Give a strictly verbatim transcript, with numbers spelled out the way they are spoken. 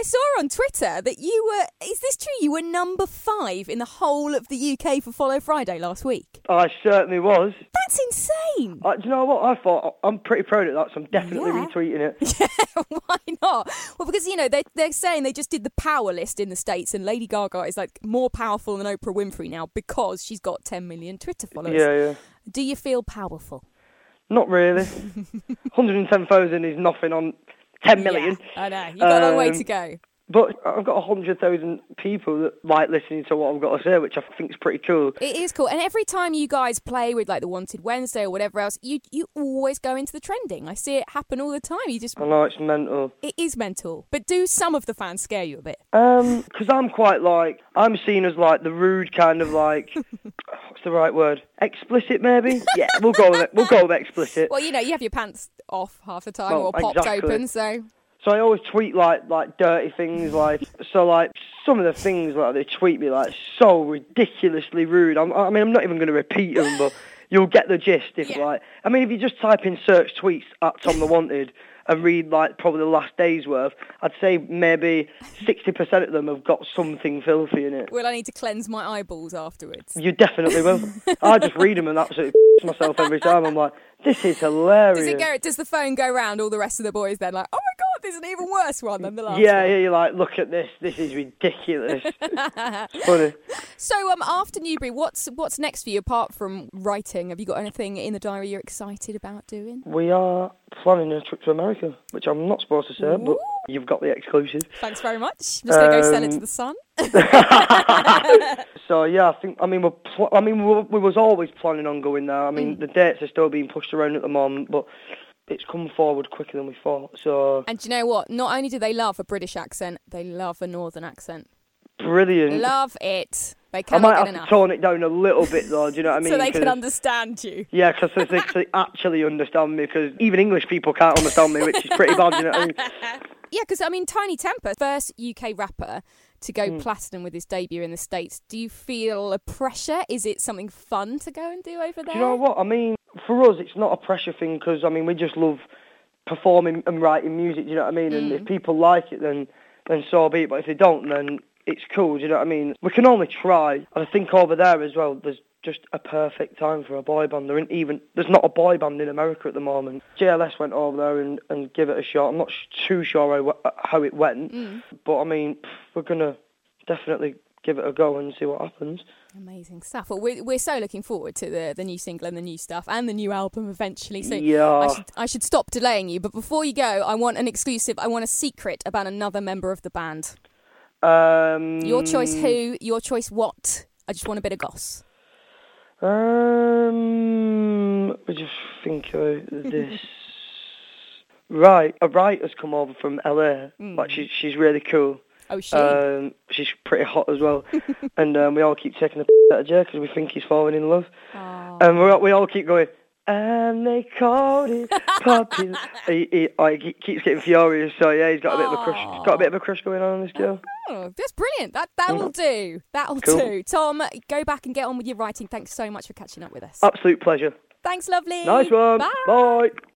I saw on Twitter that you were, is this true? You were number five in the whole of the U K for Follow Friday last week. I certainly was. That's insane. Uh, do you know what? I thought, I'm pretty proud of that, so I'm definitely Yeah. retweeting it. Yeah, why not? Well, because, you know, they, they're saying they just did the power list in the States, and Lady Gaga is, like, more powerful than Oprah Winfrey now because she's got ten million Twitter followers. Yeah, yeah. Do you feel powerful? Not really. one hundred ten thousand is nothing on ten million. Yeah, I know. You've got um, a long way Um, to go. But I've got one hundred thousand people that like listening to what I've got to say, which I think is pretty cool. It is cool. And every time you guys play with, like, the Wanted Wednesday or whatever else, you you always go into the trending. I see it happen all the time. You just... I know, it's mental. It is mental. But do some of the fans scare you a bit? Um, because I'm quite, like, I'm seen as, like, the rude kind of, like, what's the right word? Explicit, maybe? Yeah, we'll go with it. We'll go with explicit. Well, you know, you have your pants off half the time Well, or popped exactly. open, so... So I always tweet like like dirty things, like so like some of the things like they tweet me like so ridiculously rude. I'm, I mean I'm not even going to repeat them, but you'll get the gist. If Yeah. like I mean if you just type in search tweets at Tom the Wanted and read like probably the last day's worth, I'd say maybe sixty percent of them have got something filthy in it. Will I need to cleanse my eyeballs afterwards? You definitely will. I just read them and absolutely myself every time. I'm like, this is hilarious. Does it go? Does the phone go round all the rest of the boys then? Like, oh my god, there's an even worse one than the last Yeah, one. yeah, you're like, look at this. This is ridiculous. It's funny. So, um, after Newbury, what's what's next for you apart from writing? Have you got anything in the diary you're excited about doing? We are planning a trip to America, which I'm not supposed to say, Ooh. but you've got the exclusive. Thanks very much. I'm just gonna go sell it to Um, the Sun. So yeah, I think I mean we're pl- I mean we, we was always planning on going there. I mean Mm. the dates are still being pushed around at the moment, but it's come forward quicker than we thought. So And do you know what? Not only do they love a British accent, they love a Northern accent. brilliant. Love it. They I cannot might get have enough. to tone it down a little bit though. Do you know what I mean? so they can 'Cause- understand you. Yeah, because they, they actually understand me. Because even English people can't understand me, which is pretty bad. You know what I mean? Yeah, because, I mean, Tiny Temper, first U K rapper to go Mm. platinum with his debut in the States. Do you feel a pressure? Is it something fun to go and do over there? Do you know what? I mean, for us, it's not a pressure thing because, I mean, we just love performing and writing music, do you know what I mean? And Mm. if people like it, then then so be it. But if they don't, then it's cool, do you know what I mean? We can only try. And I think over there as well, there's just a perfect time for a boy band. There ain't even, there's not a boy band in America at the moment. J L S went over there and, and give it a shot. I'm not sh- too sure how, how it went, Mm. but, I mean, we're going to definitely give it a go and see what happens. Amazing stuff. Well, we're, we're so looking forward to the, the new single and the new stuff and the new album eventually. So Yeah. I should, I should stop delaying you. But before you go, I want an exclusive. I want a secret about another member of the band. Um, Your choice who, your choice what. I just want a bit of goss. Um, let me just think about this. Right, a writer's come over from L A. Mm. Like she's she's really cool. Oh, she. Um, she's pretty hot as well, and um, we all keep taking the out of Jay because we think he's falling in love, Aw. and we we all keep going. And they called it popular. he, he, oh, he keeps getting furious, so yeah, he's got a bit of a crush. He's got a bit of a crush going on on this girl. Oh, that's brilliant. That that will do. That'll Cool. do. Tom, go back and get on with your writing. Thanks so much for catching up with us. Absolute pleasure. Thanks, lovely. Nice one. Bye. Bye.